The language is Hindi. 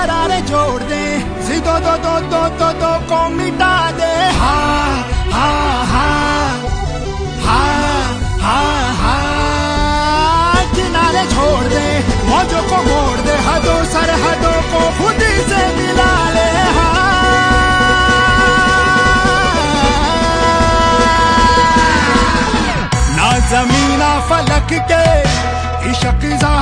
करारे जोड़ दे, दो दो दो दो दो दो को मिटा दे। हाँ हाँ हाँ हाँ हाँ हाँ, किनारे छोड़ दे, मौजों को मोड़ दे, हदों सरहदों को खुद से मिला ले। ना जमीना फलक के इश्क